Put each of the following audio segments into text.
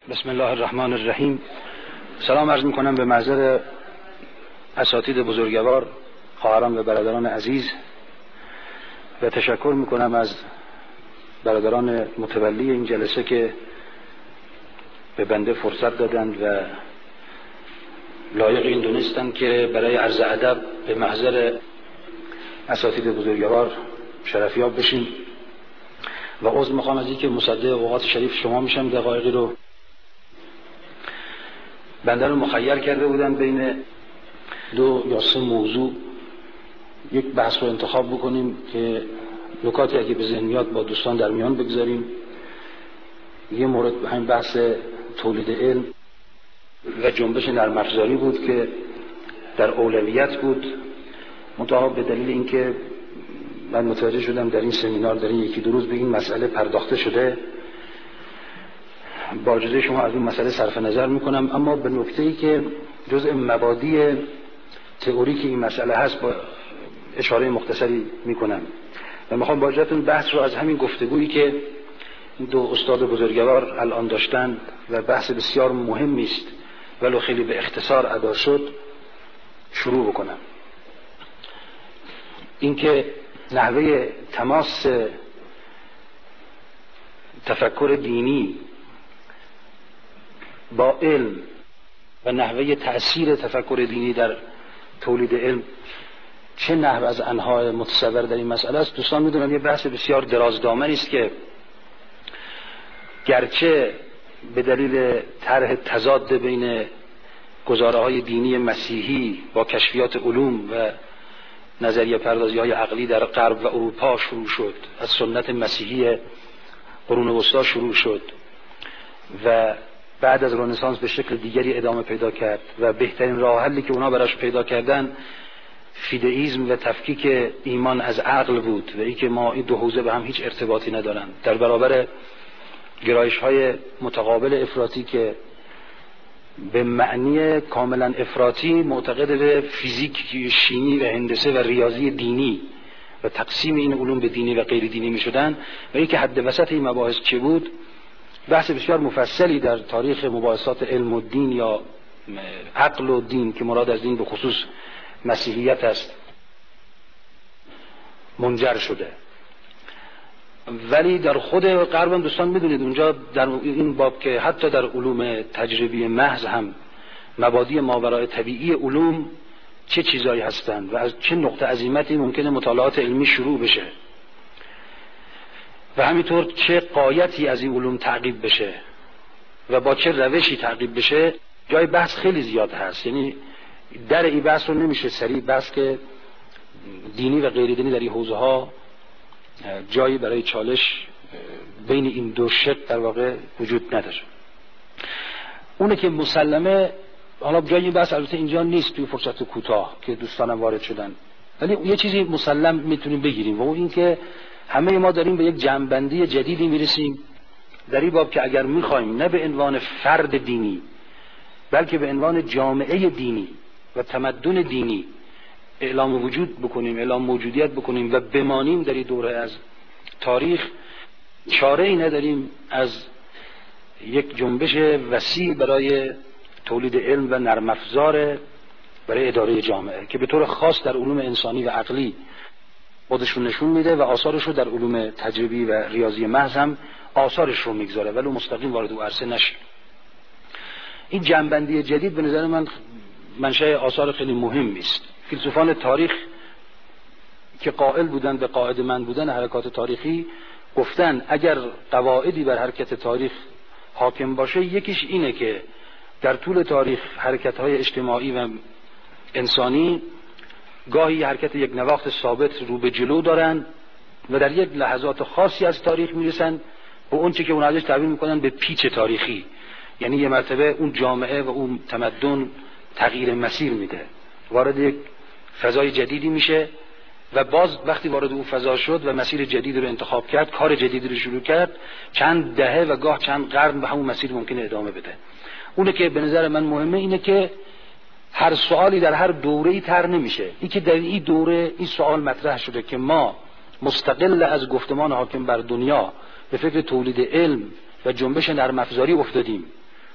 بسم الله الرحمن الرحیم. سلام عرض میکنم به محضر اساتید بزرگوار، خواهران و برادران عزیز، و تشکر میکنم از برادران متولی این جلسه که به بنده فرصت دادند و لایق این دونستند که برای عرض ادب به محضر اساتید بزرگوار شرفیاب بشیم. و عذر میخوام از اینکه مصدق اوقات شریف شما میشم. دقایقی رو بنده رو مخیر کرده بودن بین 2 یا 3 موضوع یک بحث رو انتخاب بکنیم که نکاتی اگه به ذهن میاد با دوستان در میان بگذاریم. یه مورد همین بحث تولید علم و جنبش نرم افزاری بود که در اولویت بود، منتها به دلیل اینکه من متوجه شدم در این سمینار در این 1-2 روز به این مسئله پرداخته شده، با اجازه شما از این مسئله صرف نظر میکنم، اما به نکته‌ای که جزء مبادی تئوریک این مسئله هست با اشاره مختصری میکنم و میخوام با اجازهتون بحث رو از همین گفتگویی که این 2 استاد بزرگوار الان داشتن و بحث بسیار مهمی است ولو خیلی به اختصار ادا شد شروع بکنم. اینکه نحوه تماس تفکر دینی با علم و نحوه تأثیر تفکر دینی در تولید علم چه نحو از انواع متصور در این مسئله است، دوستان میدونن یه بحث بسیار درازدامنی است که گرچه به دلیل طرح تضاد بین گزاره‌های دینی مسیحی با کشفیات علوم و نظریه پردازی‌های عقلی در غرب و اروپا شروع شد، از سنت مسیحی قرون وسطی شروع شد و بعد از رنسانس به شکل دیگری ادامه پیدا کرد و بهترین راه حلی که اونا براش پیدا کردن فیدئیسم و تفکیک ایمان از عقل بود و اینکه ما این 2 حوزه به هم هیچ ارتباطی ندارن، در برابر گرایش‌های متقابل افراطی که به معنی کاملا افراطی معتقد به فیزیک، شیمی و هندسه و ریاضی دینی و تقسیم این علوم به دینی و غیر دینی می‌شدن و اینکه حد وسط این مباحث چه بود بحث بسیار مفصلی در تاریخ مباحثات علم و دین یا عقل و دین که مراد از دین به خصوص مسیحیت است منجر شده. ولی در خود غرب هم دوستان میدونید اونجا در این باب که حتی در علوم تجربی محض هم مبادی ماورای طبیعی علوم چه چیزایی هستند و از چه نقطه عظیمتی ممکنه مطالعات علمی شروع بشه و همینطور چه غایتی از این علوم تعقیب بشه و با چه روشی تعقیب بشه، جای بحث خیلی زیاد هست. یعنی در این بحث رو نمیشه سریع بحث که دینی و غیر دینی در این حوزه ها جایی برای چالش بین این 2 شق در واقع وجود نداره. اونه که مسلمه، حالا جای این بحث البته اینجا نیست توی فرصت کوتاه که دوستانم وارد شدن، ولی یه چیزی مسلم میتونیم بگیریم و اون این که همه ما داریم به یک جمع‌بندی جدیدی میرسیم در این باب که اگر میخوایم نه به عنوان فرد دینی بلکه به عنوان جامعه دینی و تمدن دینی اعلام وجود بکنیم، اعلام موجودیت بکنیم و بمانیم در این دوره از تاریخ، چاره ای نداریم از یک جنبش وسیع برای تولید علم و نرم افزار برای اداره جامعه که به طور خاص در علوم انسانی و عقلی خودشون نشون میده و آثارش رو در علوم تجربی و ریاضی محض هم آثارش رو میگذاره ولی مستقیم وارد اون عرصه نشه. این جنبندی جدید به نظر من منشأ آثار خیلی مهمی است. فیلسوفان تاریخ که قائل بودن به قاعده‌مند بودن حرکات تاریخی گفتن اگر قواعدی بر حرکت تاریخ حاکم باشه، یکیش اینه که در طول تاریخ حرکت‌های اجتماعی و انسانی گاهی حرکت یک نواخت ثابت رو به جلو دارن و در یک لحظات خاصی از تاریخ میرسن به اون چه که اون ازش تعبیر میکنن به پیچ تاریخی، یعنی یه مرتبه اون جامعه و اون تمدن تغییر مسیر میده، وارد یک فضای جدیدی میشه و باز وقتی وارد اون فضا شد و مسیر جدیدی رو انتخاب کرد، کار جدیدی رو شروع کرد، چند دهه و گاه چند قرن به همون مسیر ممکنه ادامه بده. اونه که به نظر من مهمه اینه که هر سوالی در هر دوره‌ای طرح نمیشه. این که در این دوره این سوال مطرح شده که ما مستقل از گفتمان حاکم بر دنیا به فکر تولید علم و جنبش نرم افزاری افتادیم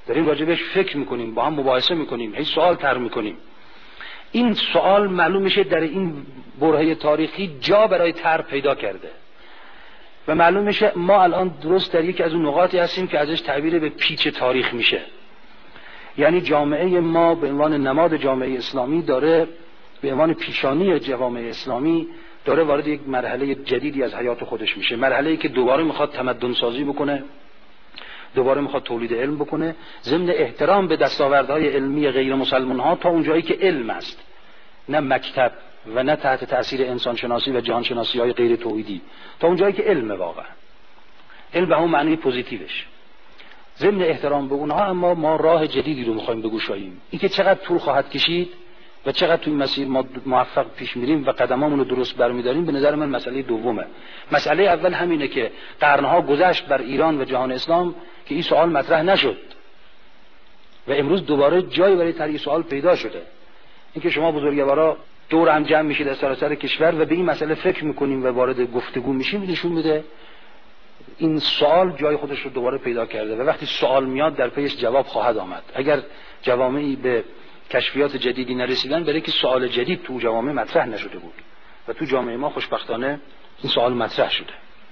داریم راجبش فکر میکنیم، با هم مباحثه میکنیم، هی سوال طرح میکنیم. این سوال معلوم میشه در این برهه تاریخی جا برای طرح پیدا کرده و معلوم میشه ما الان درست در یکی از اون نقاطی هستیم که ازش تعبیر به پیچ تاریخ میشه. یعنی جامعه ما به عنوان نماد جامعه اسلامی داره، به عنوان پیشانی جوامع اسلامی داره وارد یک مرحله جدیدی از حیات خودش میشه. مرحله‌ای که دوباره میخواد تمدن سازی بکنه، دوباره میخواد تولید علم بکنه، ضمن احترام به دستاوردهای علمی غیر مسلمان ها تا اونجایی که علم است، نه مکتب و نه تحت تاثیر انسان شناسی و جهان شناسی های غیر توحیدی، تا اونجایی که علم واقعا، علم به همون معنی پوزیتیوش، ضمن احترام به اونها. اما ما راه جدیدی رو میخوایم بگشاییم. این که چقدر طول خواهد کشید و چقدر توی مسیر ما موفق پیش میریم و قدمامون رو درست برمی‌داریم، به نظر من مسئله دومه. مسئله اول همینه که قرنها گذشت بر ایران و جهان اسلام که این سوال مطرح نشد و امروز دوباره جایی برای طرح سوال پیدا شده. اینکه شما بزرگوارا دور هم جمع میشید از سراسر کشور و به این مسئله فکر میکنیم و وارد گفتگو میشیم، نشون میده این سوال جای خودش رو دوباره پیدا کرده و وقتی سوال میاد در پیش جواب خواهد آمد. اگر جوامعی به کشفیات جدیدی نرسیدن برای که سوال جدید تو جوامع مطرح نشده بود و تو جامعه ما خوشبختانه این سوال مطرح شده.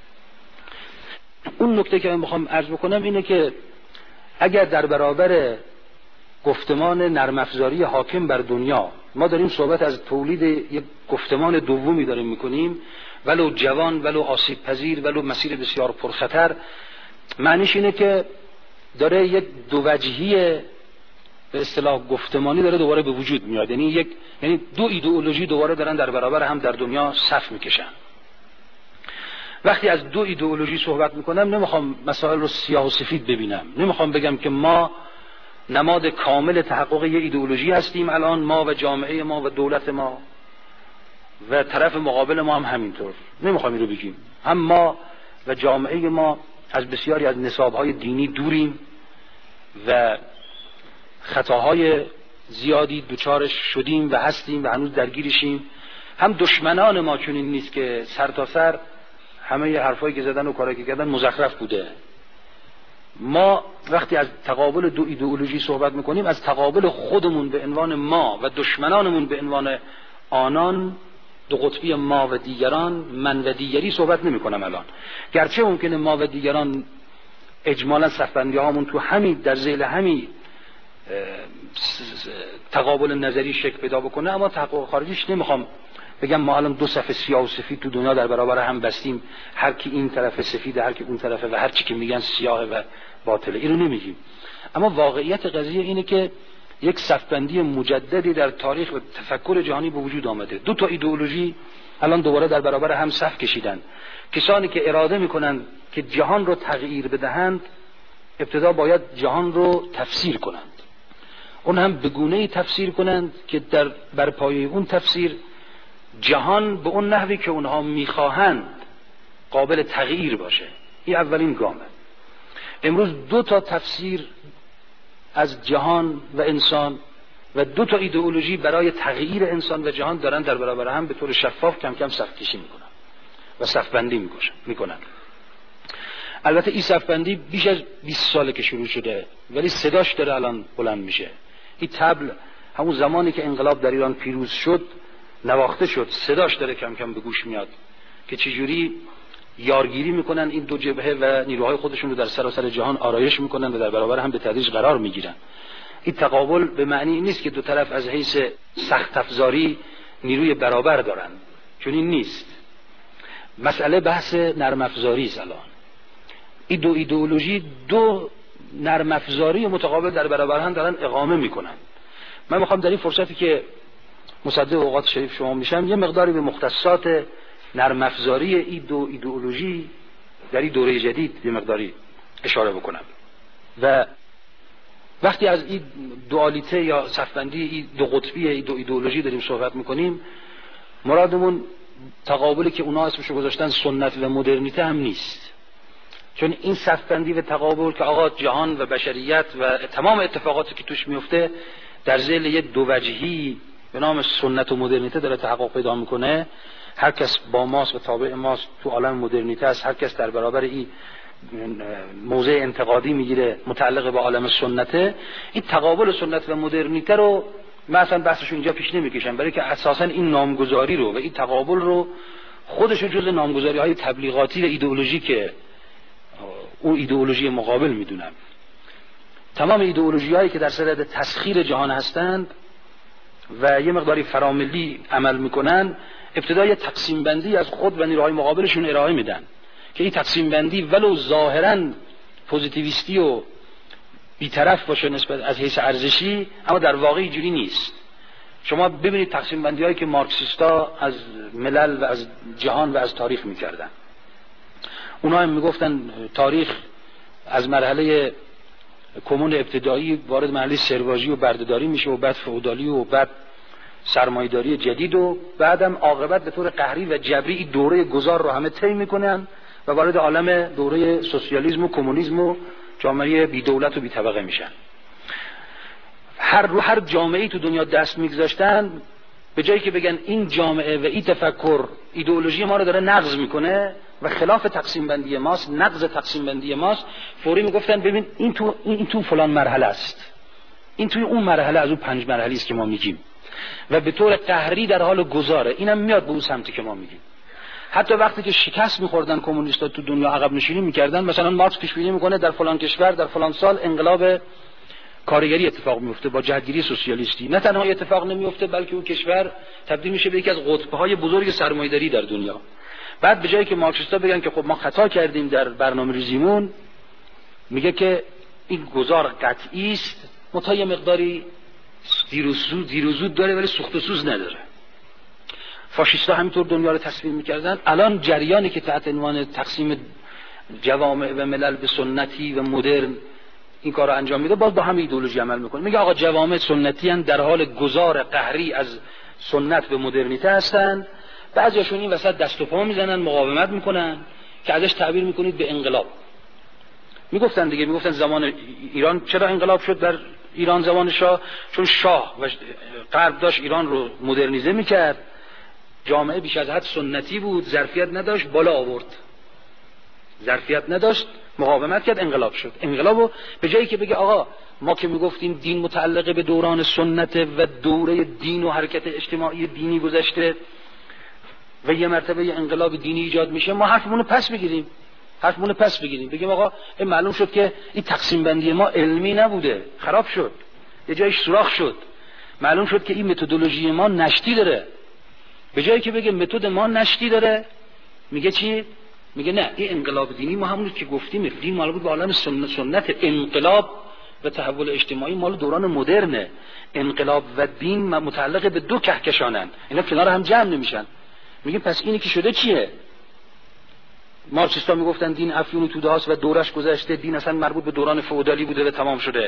اون نکته که من میخوام عرض بکنم اینه که اگر در برابر گفتمان نرم افزاری حاکم بر دنیا ما داریم صحبت از تولید یک گفتمان دومی داریم میکنیم، ولو جوان، ولو آسیب پذیر، ولو مسیر بسیار پرخطر، معنیش اینه که داره یک دووجهی به اصطلاح گفتمانی داره دوباره به وجود میاد. یعنی دو ایدئولوژی دوباره دارن در برابر هم در دنیا صف میکشن. وقتی از دو ایدئولوژی صحبت میکنم نمیخوام مسائل رو سیاه و سفید ببینم، نمیخوام بگم که ما نماد کامل تحقق یک ایدئولوژی هستیم الان، ما و جامعه ما و دولت ما و طرف مقابل ما هم همینطور، نمیخوام این رو بگیم. هم ما و جامعه ما از بسیاری از نصابهای دینی دوریم و خطاهای زیادی دوچارش شدیم و هستیم و هنوز درگیرشیم. هم دشمنان ما چنین نیست که سر تا سر همه حرفایی که زدن و کارایی که کردن مزخرف بوده. ما وقتی از تقابل دو ایدئولوژی صحبت میکنیم از تقابل خودمون به عنوان ما و دشمنانمون به عنوان آنان، دو قطبی ما و دیگران، من و دیگری صحبت نمی کنم الان. گرچه ممکنه ما و دیگران اجمالا صفبندی هامون تو همین در ذیل همین تقابل نظری شکل پیدا بکنه، اما تحقق خارجیش نمیخوام بگم ما الان دو صف سیاه و سفید تو دنیا در برابر هم بستیم، هر کی این طرف سفیده، هر کی اون طرفه و هر چی که میگن سیاه و باطله، اینو نمیگیم. اما واقعیت قضیه اینه که یک صفبندی مجددی در تاریخ و تفکر جهانی به وجود آمده. دو تا ایدئولوژی الان دوباره در برابر هم صف کشیدن. کسانی که اراده میکنن که جهان رو تغییر بدهند ابتدا باید جهان رو تفسیر کنند، اون هم به گونه‌ای تفسیر کنند که بر پایه اون تفسیر جهان به اون نحوی که اونها میخواهند قابل تغییر باشه. این اولین گامه. امروز دو تا تفسیر از جهان و انسان و دو تا ایدئولوژی برای تغییر انسان و جهان دارن در برابر هم به طور شفاف کم کم صف کشی میکنن و صف بندی میکنن. البته این صف بندی بیش از 20 ساله که شروع شده ولی صداش داره الان بلند میشه. این طبل همون زمانی که انقلاب در ایران پیروز شد نواخته شد، صداش داره کم کم به گوش میاد که چجوری یارگیری میکنن این دو جبهه و نیروهای خودشون رو در سراسر جهان آرایش میکنن و در برابر هم به تدریج قرار میگیرن. این تقابل به معنی نیست که دو طرف از حیث سخت افزاری نیروی برابر دارن، چون این نیست. مسئله بحث نرم افزاری است. الان این دو ایدئولوژی دو نرم افزاری متقابل در برابر هم دارن اقامه میکنن. من میخوام در این فرصتی که مصدق اوقات شریف شما میشم یه مقداری به مختصات نرم افزاری این دو ایدئولوژی در این دوره جدید یه مقداری اشاره بکنم. و وقتی از این دوالیته یا صفبندی این دو قطبی این دو ایدئولوژی داریم صحبت میکنیم، مرادمون تقابلی که اونا اسمشو گذاشتن سنت و مدرنیته هم نیست. چون این صفبندی و تقابل که آقا جهان و بشریت و تمام اتفاقاتی که توش میفته در ذیل یه دووجهی به نام سنت و مدرنیته داره تحقق پیدا میکنه، هر کس با ماست و تابع ماست تو عالم مدرنیته است، هر کس در برابر این موضع انتقادی میگیره متعلق به عالم سنته، این تقابل سنت و مدرنیته رو من اصلا بحثشو اینجا پیش نمیکشم، برای که اساسا این نامگذاری رو و این تقابل رو خودشو جزء نامگذاری‌های تبلیغاتی و ایدئولوژیک اون ایدئولوژی مقابل میدونم. تمام ایدئولوژی‌هایی که در صدد تسخیر جهان هستند و یه مقداری فراملی عمل میکنن، ابتدای تقسیم بندی از خود و نیروهای مقابلشون ارائه میدن که این تقسیم بندی ولو ظاهراً پوزیتیویستی و بی‌طرف باشه نسبت از حیث ارزشی، اما در واقع اینجوری نیست. شما ببینید تقسیم بندی هایی که مارکسیستا از ملل و از جهان و از تاریخ میکردن، اونا هم میگفتن تاریخ از مرحله کمون ابتدایی وارد مرحله سرواژی و بردهداری میشه و بعد فئودالی و بعد سرمایه‌داری جدید و بعدم عاقبت به طور قهری و جبری این دوره گذار رو همه طی میکنن و وارد عالم دوره سوسیالیسم و کمونیسم و جامعه بی دولت و بی طبقه میشن. هر جامعه‌ای تو دنیا دست میگذاشتن، به جایی که بگن این جامعه و این تفکر ایدئولوژی ما رو داره نقض میکنه و خلاف تقسیم بندی ماست، نقض تقسیم بندی ماست، فوری میگفتن ببین این تو فلان مرحله است، این توی اون مرحله از اون 5 مرحله است که ما میگیم و به طور قهری در حال گذاره، اینم میاد به اون سمتی که ما میگیم. حتی وقتی که شکست میخوردن کمونیست‌ها تو دنیا عقب نشینی میکردن، مثلا مارکس پیش بینی میکنه در فلان کشور در فلان سال انقلاب کارگری اتفاق میفته با جهتگیری سوسیالیستی، نه تنها اتفاق نمیفته بلکه اون کشور تبدیل میشه به یکی از قطب‌های بزرگ سرمایه‌داری در دنیا. بعد به جایی که مارکسیستا بگن که خب ما خطا کردیم در برنامه‌ریزیمون، میگه که این گذار قطعی است، متا یه مقداری دیروزود داره ولی سوخت و سوز نداره. فاشیستا همینطور دنیا رو تصویر میکردن. الان جریانی که تحت عنوان تقسیم جوامع و ملل به سنتی و مدرن این کار رو انجام میده، باز با هم ایدئولوژی عمل میکنه. میگه آقا جوامع سنتی هستند، در حال گذار قهری از سنت به مدرنیته هستند، بعضیاشون این وسط دست و پا میزنن، مقاومت میکنن که ازش تعبیر میکنید به انقلاب. میگفتن دیگه، میگفتن زمان ایران چرا انقلاب شد در ایران زمان شاه؟ چون شاه و غرب داشت ایران رو مدرنیزه میکرد، جامعه بیش از حد سنتی بود، ظرفیت نداشت، بالا آورد، ظرفیت نداشت، مقاومت کرد، انقلاب شد. انقلابو به جایی که بگه آقا ما که میگفتیم دین متعلق به دوران سنت و دوره دین و حرکت اجتماعی دینی گذشته و یه مرتبه یه انقلاب دینی ایجاد میشه، ما حرفمون رو پس بگیریم، بگیم آقا این معلوم شد که این تقسیم بندی ما علمی نبوده، خراب شد، یه جایش سوراخ شد، معلوم شد که این متدولوژی ما نشتی داره. به جایی که بگه متد ما نشتی داره، میگه چی؟ میگه نه، این انقلاب دینی ما همون که گفتیم، دین مربوط به عالم سنت، انقلاب و تحول اجتماعی مال دوران مدرنه، انقلاب و دین متعلق به دو کهکشانن، اینا کنار هم جمع نمیشن. میگه پس اینی که شده چیه؟ مارکسیستا میگفتن دین افیون و توده هاست و دورش گذشته، دین اصلا مربوط به دوران فئودالی بوده و تمام شده،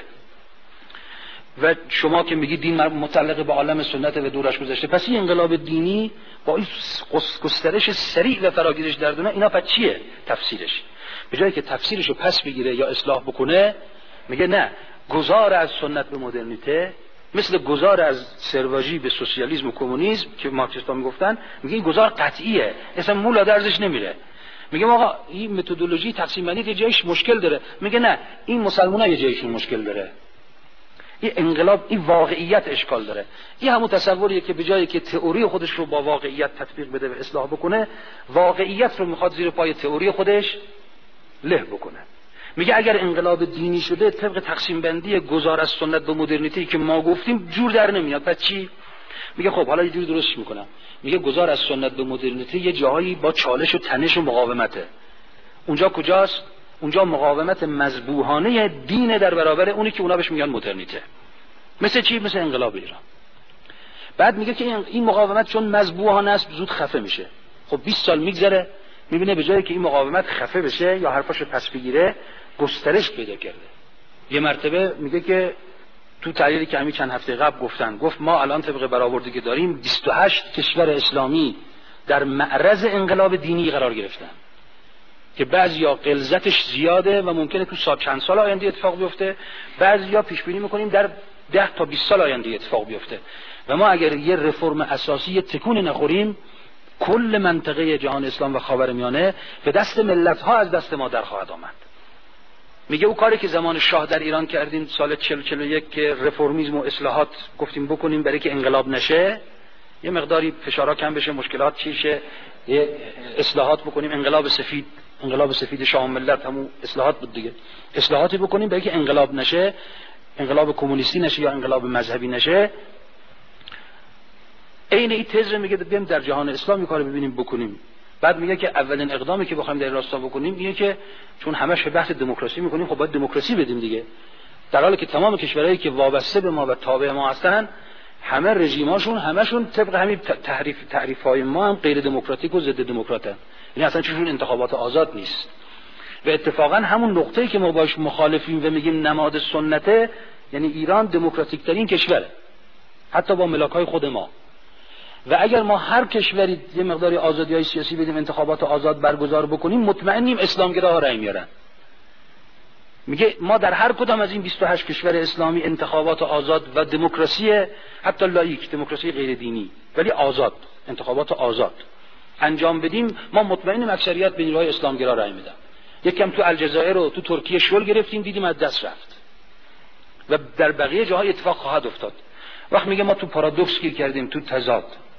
و شما که میگی دین متعلق به عالم سنت و دورش گذشته، پس این انقلاب دینی با این گسترش سریع و فراگیرش در دنیا، اینا پس چیه تفسیرش؟ به جایی که تفسیرشو پس بگیره یا اصلاح بکنه، میگه نه، گذار از سنت به مدرنیته مثل گذار از سرواژی به سوسیالیسم و کمونیسم که مارکسیستا میگفتن، میگه این گذار قطعیه، اصلا مولا درزش نمیره. میگه آقا این متدولوژی تقسیم بندی یه جایش مشکل داره، میگه نه، این مسلمان‌ها یه جایشون مشکل داره، این انقلاب این واقعیت اشکال داره. این همون تصوریه که به جایی که تئوری خودش رو با واقعیت تطبیق بده و اصلاح بکنه، واقعیت رو میخواد زیر پای تئوری خودش له بکنه. میگه اگر انقلاب دینی شده، طبق تقسیم بندی گذار از سنت به مدرنیته که ما گفتیم جور در نمیاد، پس چی؟ میگه خب حالا یه جوری درستش میکنم. میگه گذار از سنت به مدرنیته یه جایی با چالش و تنش و مقاومته. اونجا کجاست؟ اونجا مقاومت مذبوحانه دین در برابر اونی که اونا بهش میگن مدرنیته. مثل چی؟ مثل انقلاب ایران. بعد میگه که این مقاومت چون مذبوحانه است زود خفه میشه. خب 20 سال میگذره، میبینه به جایی که این مقاومت خفه بشه یا حرفاشو پس بگیره، گسترش پیدا کرده. یه مرتبه میگه که تو تحلیلی که همین چند هفته قبل گفت ما الان طبق برآوردی که داریم 28 کشور اسلامی در معرض انقلاب دینی قرار گرفتن که بعضیا غلظتش زیاده و ممکنه تو چند سال آینده اتفاق بیفته، بعضیا پیش بینی میکنیم در 10 تا 20 سال آینده اتفاق بیفته. و ما اگر یه رفرم اساسی، یه تکون نخوریم، کل منطقه جهان اسلام و خاورمیانه به دست ملت‌ها از دست ما در خواهد آمد. میگه او کاری که زمان شاه در ایران کردیم سال 40-41 که رفرمیسم و اصلاحات گفتیم بکنیم برای که انقلاب نشه، یه مقداری فشارها کم بشه، مشکلات چیشه، یه اصلاحات بکنیم، انقلاب سفید شاه ملت همون اصلاحات بود دیگه، اصلاحاتی بکنیم برای که انقلاب نشه، انقلاب کمونیستی نشه یا انقلاب مذهبی نشه. عین این تز میگه بیایم در جهان اسلامی کارو ببینیم بکنیم. بعد میگه که اولین اقدامی که بخوایم در راستا بکنیم اینه که چون همش بحث دموکراسی میکنیم خب باید دموکراسی بدیم دیگه، در حالی که تمام کشورهایی که وابسته به ما و تابع ما هستن همه رژیماشون همشون طبق همین تعریف‌های ما هم غیر دموکراتیک و ضد دموکراتن، یعنی اصلا چشون انتخابات آزاد نیست. و اتفاقا همون نقطه‌ای که ما باش مخالفیم و میگیم نماد سنته، یعنی ایران دموکراتیک ترین کشوره حتی با ملاک‌های خود ما. و اگر ما هر کشوری یه مقداری آزادی‌های سیاسی بدیم، انتخابات آزاد برگزار بکنیم، مطمئنیم اسلامگراها رأی میارن. میگه ما در هر کدام از این 28 کشور اسلامی انتخابات آزاد و دموکراسی حتی لاییک، دموکراسی غیر دینی ولی آزاد، انتخابات آزاد انجام بدیم، ما مطمئنیم اکثریت به نیروهای اسلامگرا رأی میدن. یکم تو الجزایر و تو ترکیه شل گرفتیم، دیدیم از دست رفت و در بقیه جاها اتفاق خواهد افتاد. وقت میگه ما تو پارادوکس گیر کردیم، تو تضاد.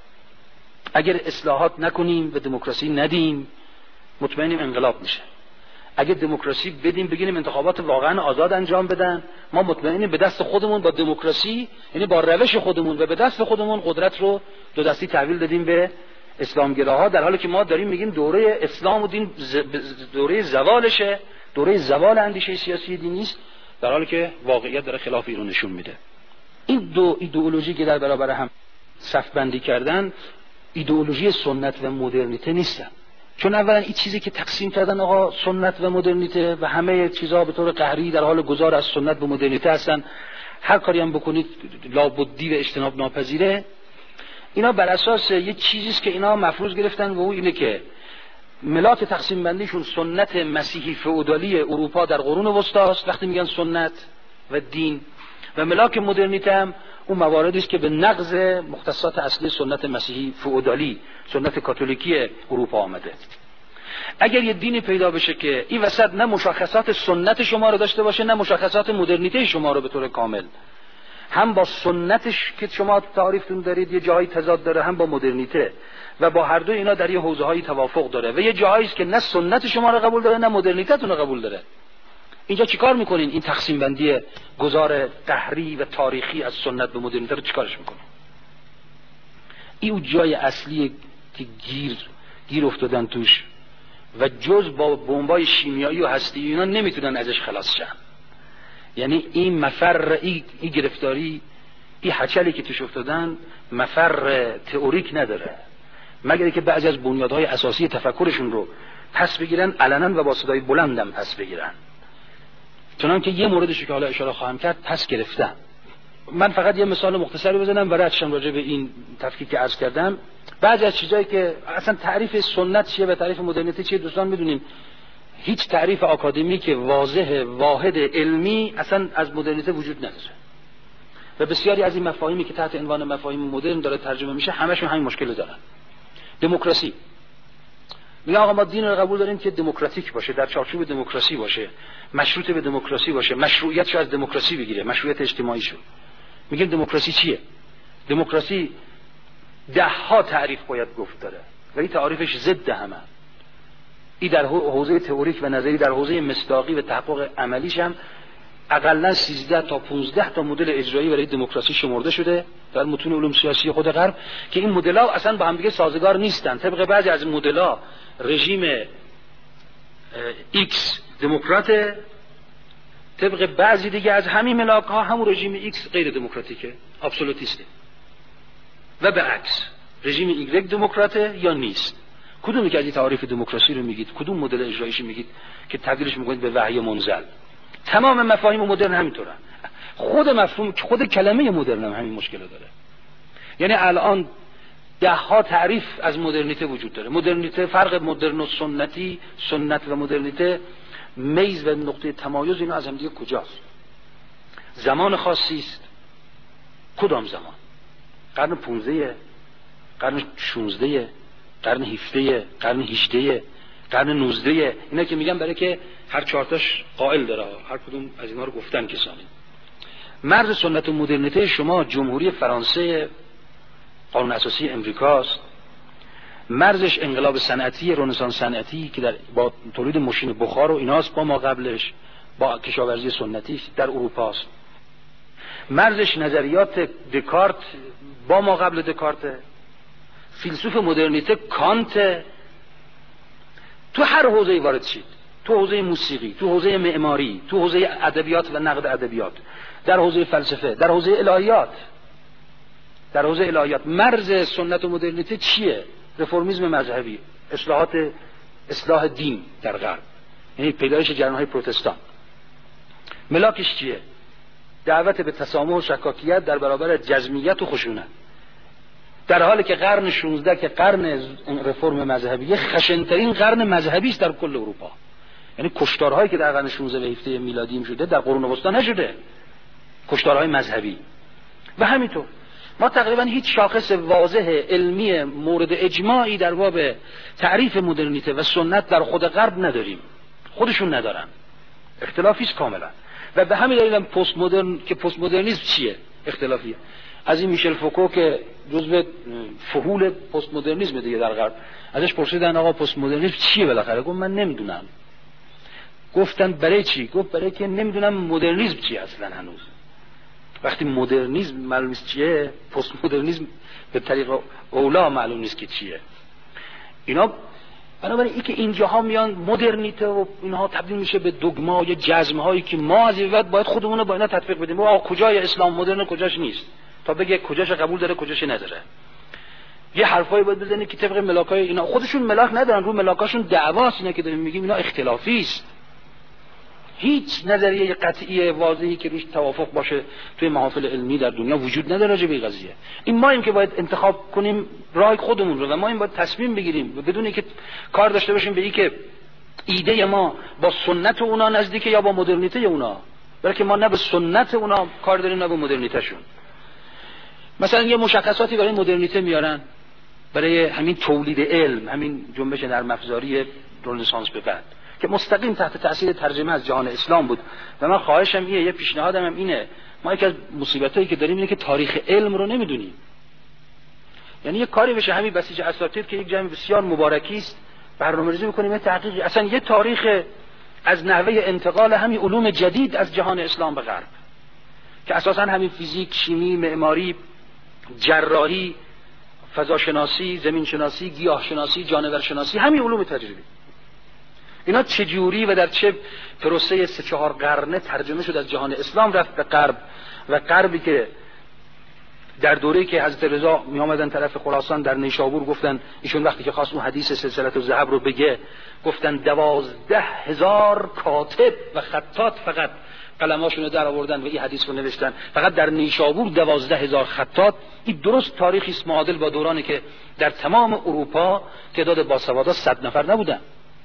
اگر اصلاحات نکنیم و دموکراسی ندیم مطمئنیم انقلاب میشه. اگر دموکراسی بدیم بگیم انتخابات واقعا آزاد انجام بدن، ما مطمئنیم به دست خودمون با دموکراسی، یعنی با روش خودمون و به دست خودمون قدرت رو دو دستی تحویل دادیم به اسلامگراها، در حالی که ما داریم میگیم دوره اسلام و دین دوره زوالشه، دوره زوال اندیشه سیاسی دینی است، در حالی که واقعیت داره خلاف اینو نشون میده. این دو ایدئولوژی که در برابر هم صف بندی کردن ایدئولوژی سنت و مدرنیته نیستن. چون اولا این چیزی که تقسیم کردن آقا سنت و مدرنیته و همه چیزها به طور قهری در حال گذار از سنت به مدرنیته هستن، هر کاری هم بکنید لابدی و اجتناب ناپذیره، اینا بر اساس یه چیزی است که اینا مفروض گرفتن و اینه که ملاک تقسیم بندیشون سنت مسیحی فئودالی اروپا در قرون وسطا است وقتی میگن سنت و دین، و ملاک مدرنیته هم اون مواردی است که به نقض مختصات اصلی سنت مسیحی فئودالی، سنت کاتولیکی اروپا آمده. اگر یه دینی پیدا بشه که این وسط نه مشخصات سنت شما رو داشته باشه نه مشخصات مدرنیته شما رو به طور کامل، هم با سنتش که شما تعریفتون دارید یه جایی تضاد داره، هم با مدرنیته، و با هر دو اینا در یه حوزه‌های توافق داره، و یه جایی است که نه سنت شما رو قبول داره نه مدرنیتتون رو قبول داره، اینجا چیکار میکنین؟ این تقسیم بندی گذار قهری و تاریخی از سنت به مدرنیته رو چیکارش میکنین؟ این جای اصلی که گیر افتادن توش و جز با بمبای شیمیایی و هسته‌ای اینا نمیتونن ازش خلاص شن. یعنی این مفر، این گرفتاری، این حچلی که توش افتادن مفر تئوریک نداره، مگر که بعضی از بنیادهای اساسی تفکرشون رو پس بگیرن علنا و با صدای بلندم پس بگیرن. چنانکه یه موردش که حالا اشاره خواهم کرد پس گرفتن. من فقط یه مثال مختصری بزنم و ردشم راجع به این تفکیک که عرض کردم. بعضی از چیزایی که اصلا تعریف سنت چیه و تعریف مدرنیته چیه دوستان میدونین، هیچ تعریف آکادمیک واضح واحد علمی اصلا از مدرنیته وجود نداره و بسیاری از این مفاهیمی که تحت عنوان مفاهیم مدرن داره ترجمه میشه همشون همین مشکل دارن. دموکراسی، میگه آقا ما دین رو قبول داریم که دموکراتیک باشه، در چارچوب دموکراسی باشه، مشروط به دموکراسی باشه، مشروعیتش از دموکراسی بگیره، مشروعیت اجتماعی شو. میگیم دموکراسی چیه؟ دموکراسی 10 تعریف باید گفت داره ولی تعریفش ضد همه. این در حوزه تئوریک و نظری، در حوزه مصداقی و تحقق عملیش هم اقلا 13 تا 15 تا مدل اجرایی برای دموکراسی شمرده شده در متون علوم سیاسی خود غرب که این مدل‌ها اصلا با هم دیگه سازگار نیستن. طبق بعضی از مدل‌ها رژیم ایکس دموکراته، طبق بعضی دیگه از همین ملاک‌ها همون رژیم ایکس غیر دموکراتیکه، ابسولوتیسته، و به عکس رژیم ایگرگ دموکراته یا نیست. کدومی که از این تعریف دموکراسی رو میگید، کدوم مدل اجراییش میگید که تبدیلش میکنید به وحی منزل؟ تمام مفاهیم مدرن همینطورن. خود مفهوم، خود کلمه مدرن هم همین مشکل داره. یعنی الان 10 تعریف از مدرنیته وجود داره. مدرنیته، فرق مدرن و سنتی، سنت و مدرنیته، میز و نقطه تمایز اینا از هم دیگه کجاست؟ زمان خاصی است. کدام زمان؟ قرن 15، قرن 16، قرن 17، قرن 18، قرن 19 اینا که میگن برای که هر چهارتاش قائل داره، هر کدوم از اینا رو گفتن کسانی. مرز سنت و مدرنیته شما جمهوری فرانسه، قانون اساسی امریکاست، مرزش انقلاب صنعتی، رنسانس صنعتی که با تولید ماشین بخار و ایناست، با ما قبلش با کشاورزی سنتی در اروپاست. مرزش نظریات دکارت با ما قبل دکارت، فیلسوف مدرنیته کانت. تو هر حوزه‌ای وارد شید، تو حوزه موسیقی، تو حوزه معماری، تو حوزه ادبیات و نقد ادبیات، در حوزه فلسفه، در حوزه الهیات، در حوزه الهیات مرز سنت و مدرنیته چیه؟ رفرمیسم مذهبی، اصلاح دین در غرب، یعنی پیدایش جریان‌های پروتستان. ملاکش چیه؟ دعوت به تسامح و شکاکیت در برابر جزمیت و خشونت. در حالی که قرن 16 که قرن رفرم مذهبی خشن‌ترین قرن مذهبی است در کل اروپا، یعنی کشتارهایی که در قرن 16 و 17 میلادی شده در قرون وسطا نشده، کشتارهای مذهبی. و همینطور ما تقریبا هیچ شاخص واضح علمی مورد اجماعی در باب تعریف مدرنیته و سنت در خود غرب نداریم، خودشون ندارن، اختلافی است کاملا. و به همین دلیل پست مدرن که پست مدرنیسم چیه اختلافیه. از این میشل فوکو که جزو فهول پست مدرنیسم دیگه در غرب، ازش پرسیدن آقا پست مدرنیسم چیه بالاخره؟ گفت من نمیدونم. گفتن برای چی؟ گفت برای که نمیدونم مدرنیسم چیه اصلا هنوز. وقتی مدرنیسم معلوم نیست چیه، پست مدرنیسم به طریق اولا معلوم نیست که چیه. اینا بنابراین این که اینجاها میان مدرنیته و اینها تبدیل میشه به دگمای جزم‌هایی که ما از این بعد باید خودمون رو با اینا تطبیق بدیم. آقا کجای اسلام مدرن کجاش نیست، تا بگه کجاش قبول داره کجاش نداره. یه حرفایی باید بزنه که طبق ملاکای اینا، خودشون ملاک ندارن، رو ملاکاشون دعواست. اینا که داریم میگیم اینا اختلافی است. هیچ نظریه قطعی واضحی که روش توافق باشه توی محافل علمی در دنیا وجود نداره راجع به این قضیه. این ما که باید انتخاب کنیم راه خودمون رو و ما باید تصمیم بگیریم بدون اینکه کار داشته باشیم به این که ایده ما با سنت اونا نزدیکه یا با مدرنیته اونا، بلکه ما نه به سنت اونا کار داریم نه به مدرنیته شون. مثلا یه مشخصاتی برای مدرنیته میارن، برای همین تولید علم، همین جنبش نرم افزاری رنسانس به بعد که مستقیم تحت تاثیر ترجمه از جهان اسلام بود. و من خواهشم اینه، یه پیشنهادم هم اینه، ما یکی از مصیبتایی که داریم اینه که تاریخ علم رو نمیدونیم. یعنی یه کاری بشه همین بسیج اساطیر که یک جمع بسیار مبارکی است برنامه‌ریزی بکنیم، یه تحقیقی، اصلا یه تاریخ از نحوه انتقال همین علوم جدید از جهان اسلام به غرب که اساسا همین فیزیک، شیمی، معماری، جراحی، فضاشناسی، زمینشناسی، گیاهشناسی، جانورشناسی، همین علوم تجربی، اینا چجوری و در چه پروسه 3-4 قرنه ترجمه شد از جهان اسلام رفت به غرب. و غربی که در دوره‌ای که حضرت رضا می آمدن طرف خراسان در نیشابور، گفتن ایشون وقتی که خواست اون حدیث سلسله الذهب رو بگه، گفتن 12,000 کاتب و خطاط فقط قلماشون رو در آوردن و این حدیث رو نوشتن. فقط در نیشابور 12,000 خطاط. این درست تاریخی است معادل با دورانی که در تمام اروپا تعداد باسوادان 100 نفر نبودن.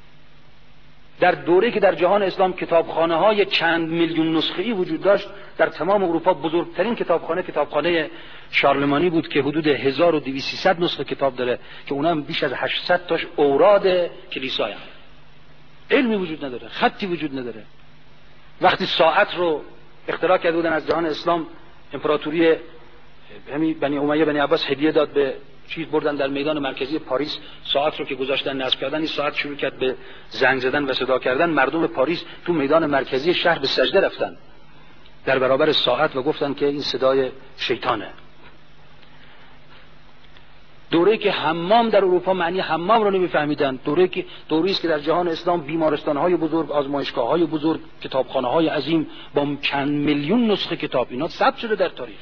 در دوره‌ای که در جهان اسلام کتابخانه‌های چند میلیون نسخه‌ای وجود داشت، در تمام اروپا بزرگترین کتابخانه شارلمانی بود که حدود 1200 نسخه کتاب داره که اونها هم بیش از 800 تاش اوراد کلیسای هم. علمی وجود نداره، خطی وجود نداره. وقتی ساعت رو اختراع کرده بودن از جهان اسلام، امپراتوری همین بنی امیه بنی عباس هدیه داد به چیز، بردن در میدان مرکزی پاریس ساعت رو که گذاشتن نصب کردن، این ساعت شروع کرد به زنگ زدن و صدا کردن. مردم پاریس تو میدان مرکزی شهر به سجده رفتن در برابر ساعت و گفتن که این صدای شیطانه. دوره‌ای که حمام در اروپا معنی حمام رو نمی‌فهمیدن، دوره‌ای است که در جهان اسلام بیمارستان‌های بزرگ، آزمایشگاه‌های بزرگ، کتابخانه‌های عظیم با چند میلیون نسخه کتاب، اینا ثبت شده در تاریخ.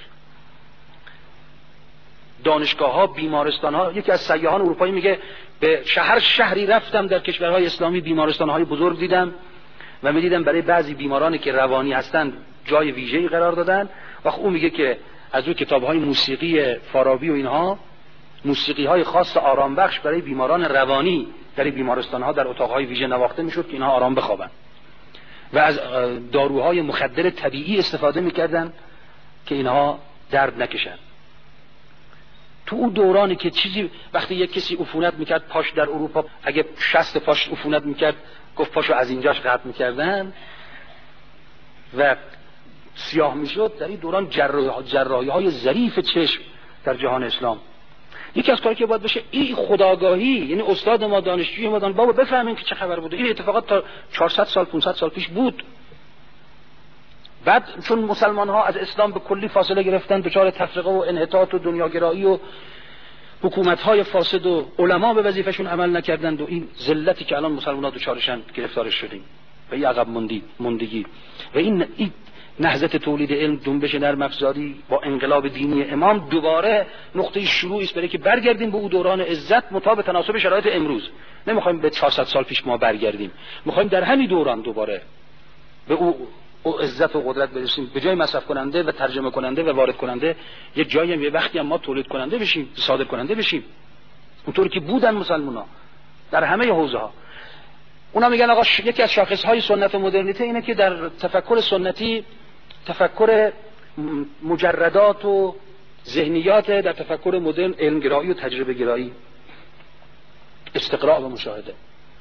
دانشگاه‌ها، بیمارستان‌ها. یکی از سیاحان اروپایی میگه به شهری رفتم در کشورهای اسلامی، بیمارستان‌های بزرگ دیدم و می‌دیدم برای بعضی بیمارانی که روانی هستند جای ویژه‌ای قرار دادن. و اون میگه که از اون کتاب‌های موسیقی فارابی و اینها، موسیقی‌های خاص آرام بخش برای بیماران روانی در بیمارستان‌ها در اتاق‌های ویژه نواخته می‌شد که اینها آرام بخوابن. و از داروهای مخدر طبیعی استفاده می‌کردن که اینها درد نکشن. تو اون دورانی که چیزی وقتی یک کسی عفونت میکرد پاش در اروپا، اگه 60 پاش عفونت میکرد گفت پاشو از اینجاش قطع میکردن و سیاه میشد. در این دوران جراحی های ظریف چشم در جهان اسلام. یکی از کاری که باید بشه این خودآگاهی، یعنی استاد ما، دانشجوی ما، بابا بفهمیم که چه خبر بوده. این اتفاقات تا 400 سال 500 سال پیش بود. بعد چون مسلمان ها از اسلام به کلی فاصله گرفتن، دچار تفرقه و انحطاط و دنیاگرایی و حکومت های فاسد و علما به وظیفهشون عمل نکردند و این ذلتی که الان مسلمان ها دچارشن گرفتارش شدیم و این عقب موندگی و این نهضت تولید علم، جنبش نرم افزاری با انقلاب دینی امام دوباره نقطه شروعی است برای که برگردیم به اون دوران عزت مطابق تناسب شرایط امروز. نمیخوایم به 400 سال پیش ما برگردیم، میخوایم در همین دوران دوباره به او عزت و قدرت برسیم. به جای مصرف کننده و ترجمه کننده و وارد کننده یه جایی هم یه وقتی هم ما تولید کننده بشیم، صادر کننده بشیم، اونطوری که بودن مسلمان‌ها در همه حوزه‌ها. اونا میگن آقا یکی از شاخص‌های سنت و مدرنیته اینه که در تفکر سنتی تفکر مجردات و ذهنیات، در تفکر مدرن علمگرایی و تجربه گرایی، استقراء و مشاهده.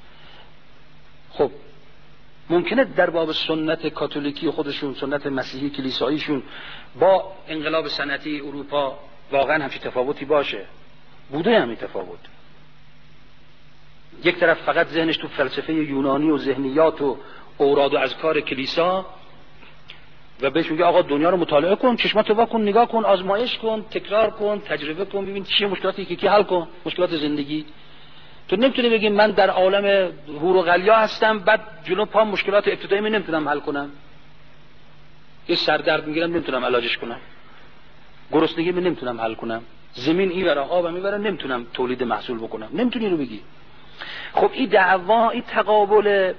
خب ممکنه در باب سنت کاتولیکی خودشون، سنت مسیحی کلیساییشون با انقلاب صنعتی اروپا واقعا همچین تفاوتی باشه. بوده همین تفاوت. یک طرف فقط ذهنش تو فلسفه یونانی و ذهنیات و اوراد و اذکار کلیسا و بهش میگه آقا دنیا رو مطالعه کن، چشماتو وا کن، نگاه کن، آزمایش کن، تکرار کن، تجربه کن، ببین چیه مشکلاتی که حل کن، مشکلات زندگی. تو نمیتونی بگی من در عالم هور و غلیا هستم بعد جلو پا مشکلات ابتدایی من نمیتونم حل کنم. یه سردرد میگیرم نمیتونم علاجش کنم، گرسنگی من نمیتونم حل کنم، زمین اینورا آبم اینورا نمیتونم تولید محصول بکنم. نمیتونی رو بگی. خب این دعوا، این تقابل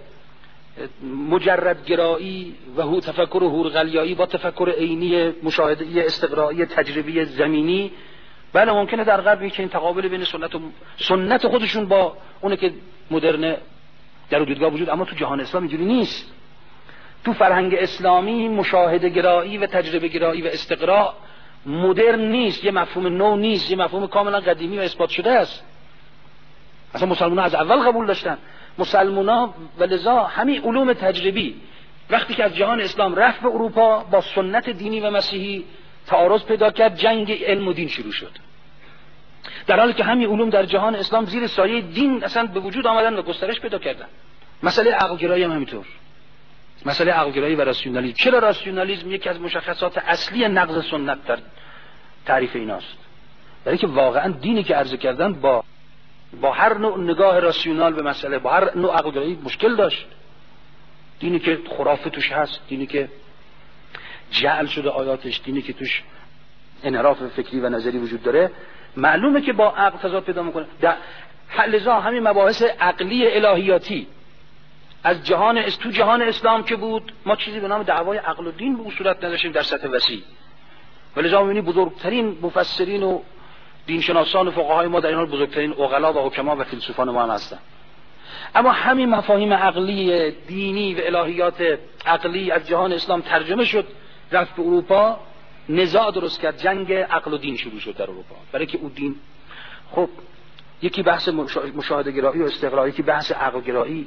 مجردگرایی و تفکر هورغلیایی با تفکر عینی مشاهده‌ای استقرایی تجربی زمینی، بله ممکنه در غرب که این تقابل بین سنت خودشون با اونه که مدرن در دیدگاه وجود، اما تو جهان اسلام اینجوری نیست. تو فرهنگ اسلامی مشاهده گرایی و تجربه گرایی و استقراء مدرن نیست، یه مفهوم نو نیست، یه مفهوم کاملا قدیمی و اثبات شده است. اصلا مسلمان‌ها از اول قبول داشتن. مسلمان‌ها و لذا همین علوم تجربی وقتی که از جهان اسلام رفت به اروپا با سنت دینی و مسیحی تعارض پیدا کرد، جنگ علم و دین شروع شد. در حالی که همین علوم در جهان اسلام زیر سایه دین اصلا به وجود آمدن و گسترش پیدا کردن. مسئله عقلگرایی هم همینطور. مسئله عقلگرایی و راسیونالیسم. چرا راسیونالیسم یکی از مشخصات اصلی نقض سنت در تعریف ایناست؟ برای که واقعا دینی که عرضه کردن با هر نوع نگاه راسیونال به مسئله، با هر نوع عقلگرایی مشکل داشت. دینی که خرافه توش هست، دینی که جعل شده آیاتش، دینی که توش انحراف فکری و نظری وجود داره، معلومه که با عقل تضاد پیدا میکنه. لذا همین مباحث عقلی الهیاتی از تو جهان اسلام که بود، ما چیزی به نام دعوای عقل و دین به صورت نداشتیم در سطح وسیع. ولذا می‌بینی بزرگترین مفسرین و دینشناسان و فقهای ما در این حال بزرگترین عقلا و حکما و فیلسوفان ما هم هستن. اما همین مفاهیم عقلی دینی و الهیات عقلی از جهان اسلام ترجمه شد، رفت به اروپا، نزاع درست کرد، جنگ عقل و دین شروع شد در اروپا. برای که اون دین، خب یکی بحث مشاهده گرایی و استقرایی، یکی بحث عقل گرایی،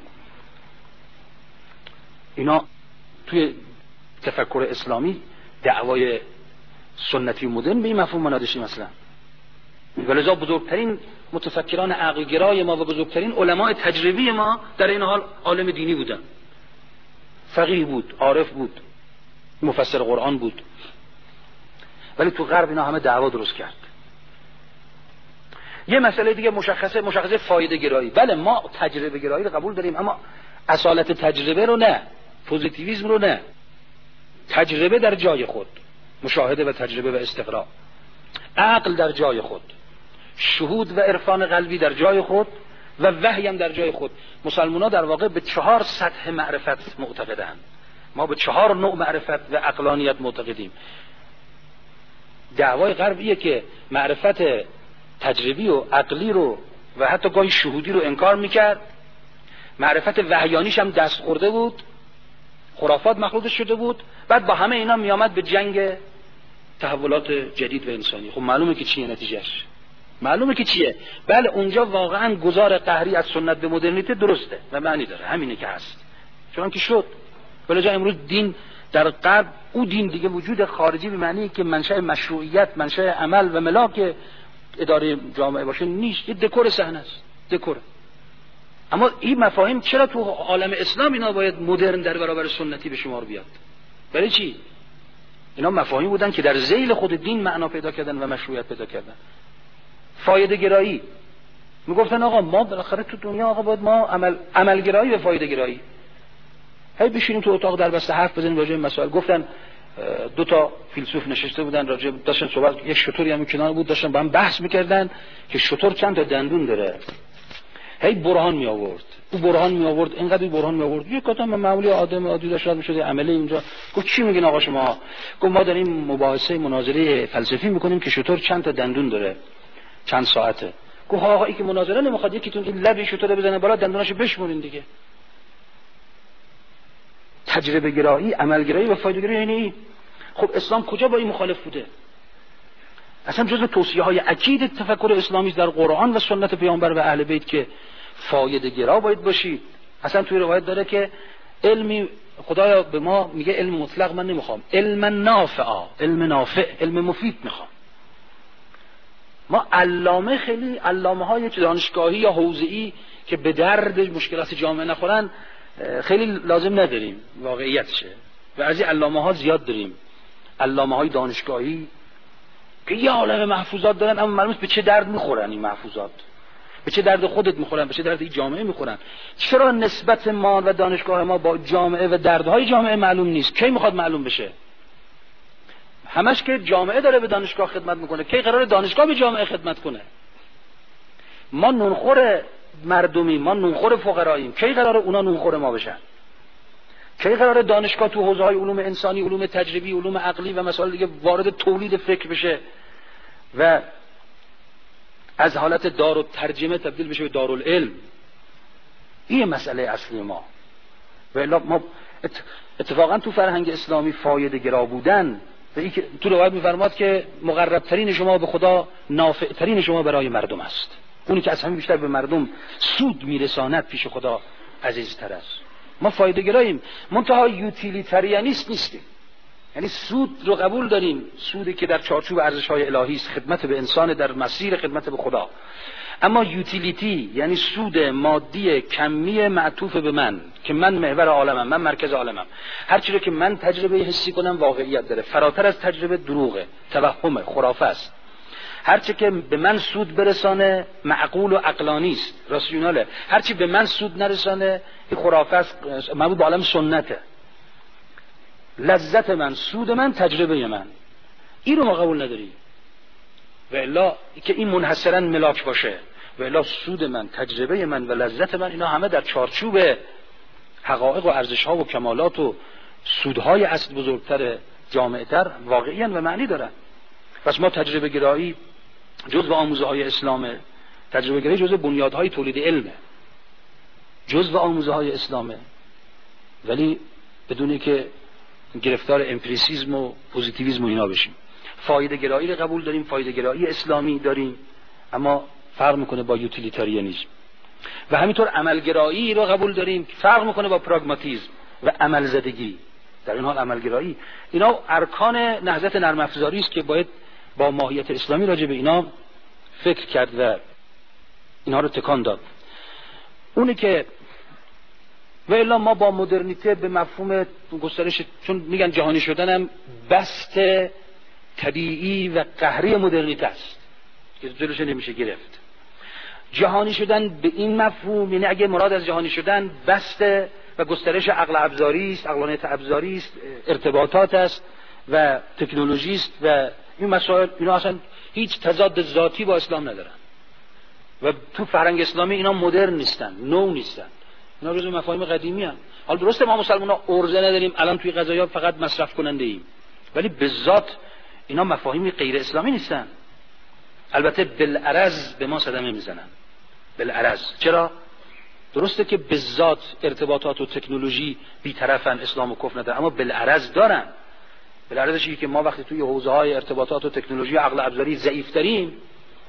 اینا توی تفکر اسلامی دعوای سنتی و مدرن به این مفهوم نداشتی مثلا. ولذا بزرگترین متفکران عقلگرای ما و بزرگترین علماء تجربی ما در این حال عالم دینی بودن. فقیه بود، عارف بود، مفسر قرآن بود. ولی تو غرب اینا همه دعوا درست کرد. یه مسئله دیگه مشخصه فایده گرایی. بله ما تجربه گرایی رو قبول داریم، اما اصالت تجربه رو نه، پوزیتیویسم رو نه. تجربه در جای خود، مشاهده و تجربه و استقراء، عقل در جای خود، شهود و عرفان قلبی در جای خود و وحی هم در جای خود. مسلمان‌ها در واقع به 4 سطح معرفت معتقدند. ما به 4 نوع معرفت و عقلانیت معتقدیم. دعوای غربیه که معرفت تجربی و عقلی رو و حتی گاهی شهودی رو انکار میکرد. معرفت وحیانیش هم دست خورده بود، خرافات مخلوط شده بود. بعد با همه اینا میامد به جنگ تحولات جدید و انسانی. خب معلومه که چیه نتیجهش. معلومه که چیه. بله اونجا واقعا گذار قهری از سنت به مدرنیته درسته و معنی داره، همینه که هست، چون که شد. ولی جا امروز دین در غرب، او دین دیگه وجود خارجی به معنی که منشأ مشروعیت، منشأ عمل و ملاک اداره جامعه باشه نیست، یه دکور صحنه است، دکور. اما این مفاهیم چرا تو عالم اسلام اینا باید مدرن در برابر سنتی به شمار بیاد؟ برای چی؟ اینا مفاهیم بودن که در ذیل خود دین معنا پیدا کردن و مشروعیت پیدا کردن. فایده گرایی میگفتن آقا ما بالاخره تو دنیا آقا باید ما عمل گرایی و فایده گرایی، هی بشینیم تو اتاق در بسته حرف بزنیم راجع به مسائل. گفتن دو تا فیلسوف نشسته بودن راجع داشتن صحبت، یک شتوری هم کنار بود، داشتن با هم بحث میکردن که شتور چند تا دندون داره. هی برهان می آورد، او برهان می آورد، اینقدر برهان می آورد. یک آدم معمولی آدم عادی داشت میشد عملی اینجا. گفت چی میگین آقا شما؟ گفت ما داریم مباحثه مناظره فلسفی میکنیم که شتور چند تا دندون داره، چند ساعته. گفت آقا این که مناظره نمیخواد، یکیتون این لب شتور بزنه بالا دندوناشو بشمرین دیگه. تجربه گرایی، عمل گرایی و فایده گرایی یعنی این. خب اسلام کجا با این مخالف بوده؟ اصلا جزء توصیه‌های اکید تفکر اسلامی در قرآن و سنت پیامبر و اهل بیت که فایده گرا باید باشید. اصلا توی روایت داره که علمی، خدایا به ما میگه علم مطلق من نمیخوام، علم نافع، علم نافع، علم مفید میخوام. ما علامه، خیلی علامه های دانشگاهی یا حوزه‌ای که به درد مشکلات جامعه نخورن خیلی لازم نداریم، واقعیتشه. و از این علامه ها زیاد داریم، علامه های دانشگاهی که یه عالمه محفوظات دارن، اما معلومه به چه درد میخورن این محفوظات، به چه درد خودت میخورن، به چه درد این جامعه میخورن. چرا نسبت ما و دانشگاه ما با جامعه و دردهای جامعه معلوم نیست؟ کی میخواد معلوم بشه؟ همش که جامعه داره به دانشگاه خدمت میکنه، کی قرار دانشگاه به جامعه خدمت کنه؟ ما نونخور مردمی، ما نونخور فقراییم، کی قرار اونا نونخور ما بشن؟ کی قرار دانشگاه تو حوزه‌های علوم انسانی، علوم تجربی، علوم عقلی و مسائل دیگه وارد تولید فکر بشه و از حالت دارالترجمه تبدیل بشه به دارالعلم؟ این مسئله اصلی ما. و الا ما اتفاقا تو فرهنگ اسلامی فایده گرا بودن و این که تو روایت می‌فرماد که مقرب ترین شما به خدا نافع ترین شما برای مردم است. اونی که از همه بیشتر به مردم سود میرساند پیش خدا عزیزتر است. ما فایده گراییم، منتها یوتیلیتریانیست نیستیم. یعنی سود رو قبول داریم، سودی که در چارچوب ارزش‌های الهی است، خدمت به انسان در مسیر خدمت به خدا. اما یوتیلیتی یعنی سود مادی کمی معطوف به من، که من محور عالمم، من مرکز عالمم، هر چیزی که من تجربه حسی کنم واقعیت داره، فراتر از تجربه دروغه، توهمه، خرافه است. هر چی که به من سود برسانه معقول و عقلانی است، راسیوناله. هر چی به من سود نرسانه این خرافه است، مربوط به عالم سنته. لذت من، سود من، تجربه من، این رو ما قبول نداری. و الا که این منحصرا ملاک باشه، و الا سود من، تجربه من و لذت من، اینا همه در چارچوب حقایق و ارزش‌ها و کمالات و سودهای اصل بزرگتر، جامع‌تر واقعی‌اند و معنی دارن. پس ما تجربه گرایی جزء آموزه‌های اسلامه، تجربه گرایی جزء بنیادهای تولید علمه، جزء آموزه‌های اسلامه، ولی بدونی که گرفتار امپریسیسم و پوزیتیویسم و اینا بشیم. فایده گرایی رو قبول داریم، فایده گرایی اسلامی داریم، اما فرق میکنه با یوتیلیتاریانیسم. و همینطور عمل گرایی رو قبول داریم، فرق میکنه با پراگماتیسم و عمل زدگی. در این حال عمل گرایی اینا ارکان نهضت نرم افزاری است که باید با ماهیت اسلامی راجع به اینا فکر کرد و اینا رو تکان داد. اونی که و الا ما با مدرنیته به مفهوم گسترش، چون میگن جهانی شدنم بست طبیعی و قهری مدرنیته است که جلوش نمیشه گرفت. جهانی شدن به این مفهوم، یعنی اگه مراد از جهانی شدن بست و گسترش عقل ابزاری است، عقلانیت ابزاری است، ارتباطات است و تکنولوژی است و این مسائل، اینا اصلا هیچ تضاد ذاتی با اسلام ندارن و تو فرهنگ اسلامی اینا مدرن نیستن، نو نیستن، اینا جزو مفاهیم قدیمی هستند. حالا درسته ما مسلمان‌ها ارزه نداریم، الان توی غذایا فقط مصرف کننده ایم، ولی به ذات اینا مفاهیم غیر اسلامی نیستن. البته بالعرض به ما صدمه میزنن، بالعرض. چرا؟ درسته که به ذات ارتباطات و تکنولوژی بی‌طرفن، اسلام و کفر ندارن، اما بالعرض دارن. بالعرضش اینه که ما وقتی توی حوزه‌های ارتباطات و تکنولوژی و عقل ابزاری ضعیف‌تریم،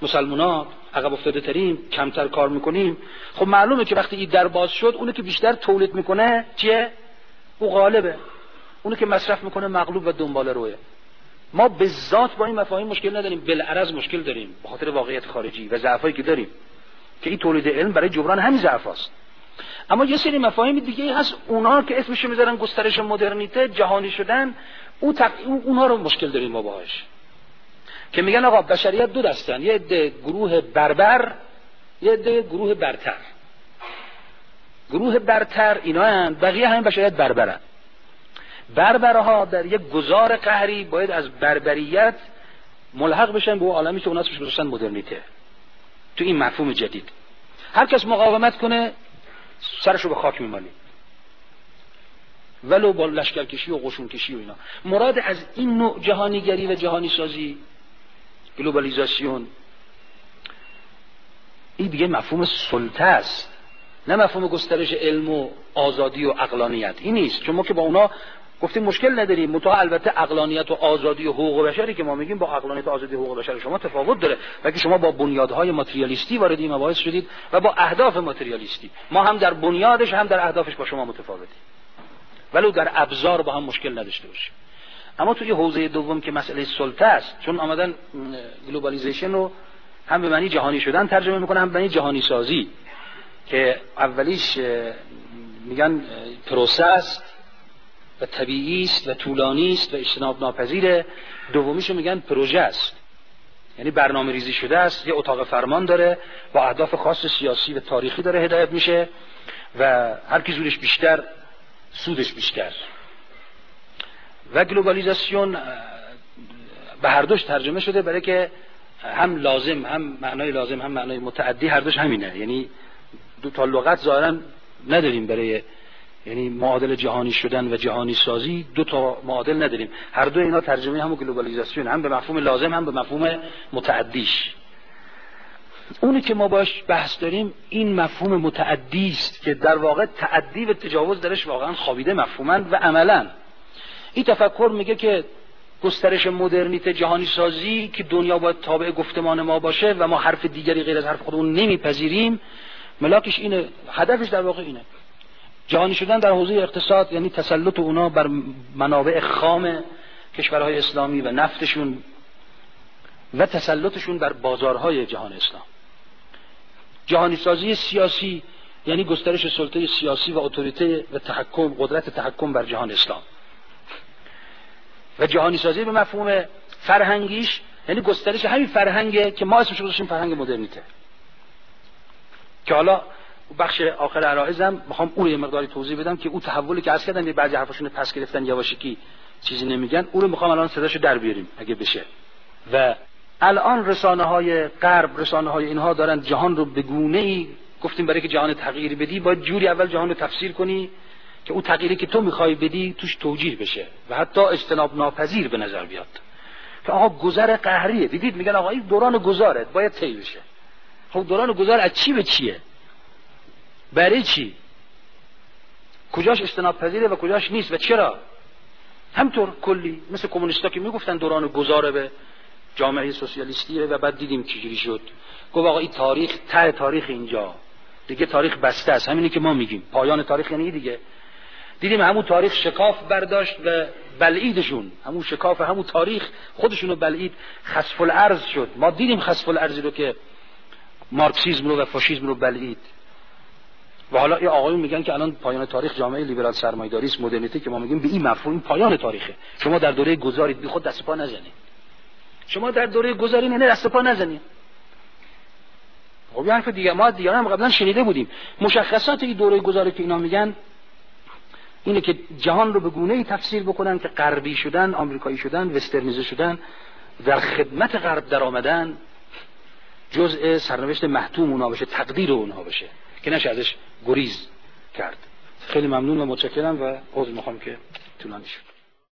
مسلمونا عقب افتاده تریم، کمتر کار میکنیم. خب معلومه که وقتی این در باز شد، اونی که بیشتر تولید میکنه چیه؟ او غالبه. اونی که مصرف میکنه مغلوب و دنبال روه. ما به ذات با این مفاهیم مشکل نداریم، بالعرض مشکل داریم به خاطر واقعیت خارجی و ضعفایی که داریم که این تولید علم برای جبران همین ضعفاست. اما یه سری مفاهیم دیگه هست، اونها که اسمشو میذارن گسترش مدرنیته، جهانی شدن، اونها رو مشکل داریم ما باهاش. که میگن آقا بشریت دو دستن، یه عده گروه بربر، یه عده گروه برتر. گروه برتر اینا هستند، بقیه همین بشریت بربرن. بربرها در یک گذار قهری باید از بربریت ملحق بشن به عالمی که اوناس بشن مدرنیته. تو این مفهوم جدید هر کس مقاومت کنه سرشو به خاک میمالی، ولو با لشکرکشی و قشونکشی و اینا. مراد از این نوع جهانیگری و جهانی سازی، گلوبالیزاسیون، این دیگه مفهوم سلطه است، نه مفهوم گسترش علم و آزادی و عقلانیت. این نیست، چون ما که با اونا گفتیم مشکل نداریم. متأ البته عقلانیت و آزادی و حقوق بشری که ما میگیم با عقلانیت و آزادی و حقوق بشر شما تفاوت داره، بلکه شما با بنیادهای ماتریالیستی وارد این مباحث شدید و با اهداف ماتریالیستی. ما هم در بنیادش هم در اهدافش با شما متفاوتیم، ولو در ابزار با هم مشکل نداشته باشیم. اما توی حوزه دوم که مسئله سلطه است، چون آمدن گلوبالیزیشن رو هم به معنی جهانی شدن ترجمه میکنن، هم به معنی جهانی سازی، که اولیش میگن پروسس و طبیعی است و طولانی است و اجتناب ناپذیره، دومیشو میگن پروژه است، یعنی برنامه ریزی شده است، یه اتاق فرمان داره با اهداف خاص سیاسی و تاریخی داره هدایت میشه و هر کی زورش بیشتر سودش بیشتر. و گلوبالیزاسیون به هر دوش ترجمه شده، برای که هم لازم، هم معنای لازم، هم معنای متعدی، هر دوش همینه. یعنی دو تا لغت ظاهرا نداریم برای، یعنی معادل جهانی شدن و جهانی سازی دو تا معادل نداریم، هر دو اینا ترجمه همون گلوبالیزاسیون، هم به مفهوم لازم هم به مفهوم متعدیش. اونی که ما باش بحث داریم این مفهوم متعدی است که در واقع تعدی و تجاوز درش واقعا خوابیده مفهوما و عملا. این تفکر میگه که گسترش مدرنیته، جهانی سازی که دنیا باید تابع گفتمان ما باشه و ما حرف دیگری غیر از حرف خودمون نمیپذیریم، ملاکش اینه، هدفش در واقع اینه. جهانی شدن در حوزه اقتصاد یعنی تسلط اونا بر منابع خام کشورهای اسلامی و نفتشون و تسلطشون بر بازارهای جهان اسلام. جهانی سازی سیاسی یعنی گسترش سلطه سیاسی و اتوریته و تحکم، قدرت تحکم بر جهان اسلام. و جهانی سازی به مفهوم فرهنگیش یعنی گسترش همین فرهنگه که ما اسمش رو گذاشتیم فرهنگ مدرنیته، که حالا بخش آخر عرایزم میخوام اون رو یه مقداری توضیح بدم که اون تحولی که عرض کردم، بعضی حرفاشون پس گرفتن یواشکی چیزی نمیگن، اون رو میخوام الان صداشو در بیاریم اگه بشه. و الان رسانه‌های غرب، رسانه‌های اینها دارن جهان رو به گونه‌ای، گفتیم برای که جهان تغییر بدی باید جوری اول جهان رو تفسیر کنی که اون تغییری که تو میخوای بدی توش توجیه بشه و حتی اجتناب ناپذیر به نظر بیاد. که آقا گذر قهریه، دیدید میگن آقا این دوران گذاره باید طی بشه. خب دوران گذار از چی به چیه؟ برای چی؟ کجاش اجتناب پذیره و کجاش نیست و چرا؟ همطور کلی مثل کمونیستا که میگفتن دوران گذاره به جامعه سوسیالیستیه و بعد دیدیم چجوری شد. گفت آقا این تاریخ، ته تاریخ اینجا دیگه تاریخ بسته است. همینی که ما میگیم پایان تاریخ یعنی دیگه. دیدیم همون تاریخ شکاف برداشت و بلعیدشون، همون شکاف همون تاریخ خودشونو بلعید، خسف الارض شد. ما دیدیم خسف الارضی رو که مارکسیسم رو و فاشیسم رو بلعید. و حالا این آقایون میگن که الان پایان تاریخ جامعه لیبرال سرمایه‌داری است، مدرنیته، که ما میگیم به این مفهوم پایان تاریخه. شما در دوره گذارید، بی خود دست پا نزنید. شما در دوره گذارین نه دست پا نزنید. خب حرف دیگه ما دیگه هم قبلا شنیده بودیم. مشخصات این دوره گذاری که اینا میگن اینه که جهان رو به گونه‌ای تفسیر بکنن که غربی شدن، آمریکایی شدن، وسترنیزه شدن، در خدمت غرب در آمدن، جزء سرنوشت محتوم اونها بشه، تقدیر اونها بشه که نشه ازش گریز کرد. خیلی ممنون و متشکرم و عذر میخوام که طولانی شد.